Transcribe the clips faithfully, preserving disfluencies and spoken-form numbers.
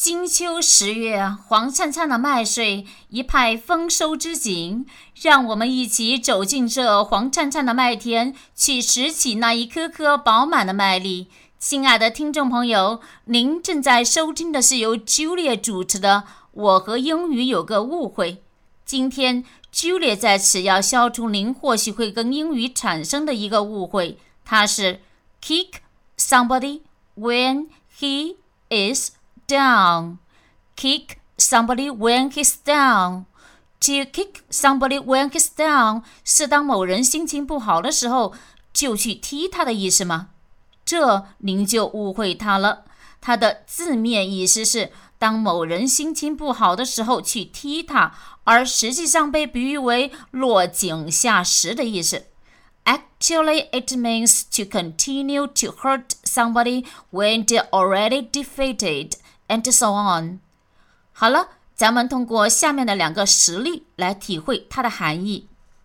金秋十月，黄灿灿的麦穗，一派丰收之景。让我们一起走进这黄灿灿的麦田，去拾起那一颗颗饱满的麦粒。亲爱的听众朋友，您正在收听的是由 Julia 主持的《我和英语有个误会》。今天 Julia 在此要消除您或许会跟英语产生的一个误会，它是 kick somebody when he is down. Kick somebody when he's down. To kick somebody when he's down 是当某人心情不好的时候就去踢他的意思吗？这您就误会他了。它的字面意思是当某人心情不好的时候去踢他，而实际上被比喻为落井下石的意思。Actually, it means to continue to hurt somebody when they're already defeated.And so on. 好了，咱们通过下面的两个实例来体会它的含义。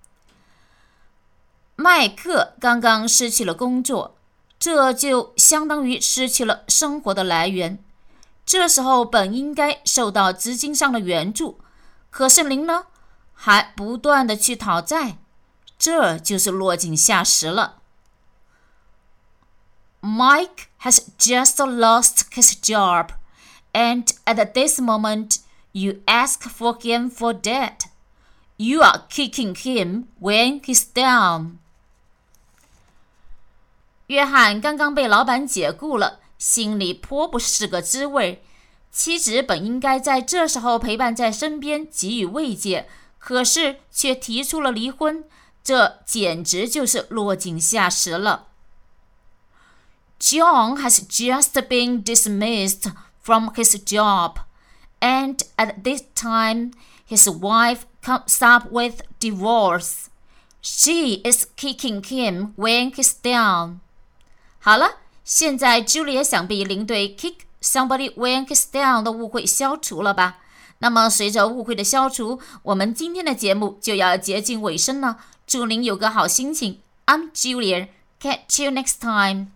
麦克刚刚失去了工作，这就相当于失去了生活的来源。这时候本应该受到资金上的援助，可是您呢，还不断的去讨债，这就是落井下石了。Mike has just lost his job.And at this moment, you ask for him for debt. You are kicking him when he's down. 约翰刚刚被老板解雇了，心里颇不是个滋味。妻子本应该在这时候陪伴在身边，给予慰藉，可是却提出了离婚，这简直就是落井下石了。John has just been dismissed.From his job, and at this time, his wife comes up with divorce. She is kicking him when he's down. 好了，现在 Julia 想必您对 kick somebody when he's down 的误会消除了吧？那么随着误会的消除，我们今天的节目就要接近尾声了。祝您有个好心情。I'm Julia. Catch you next time.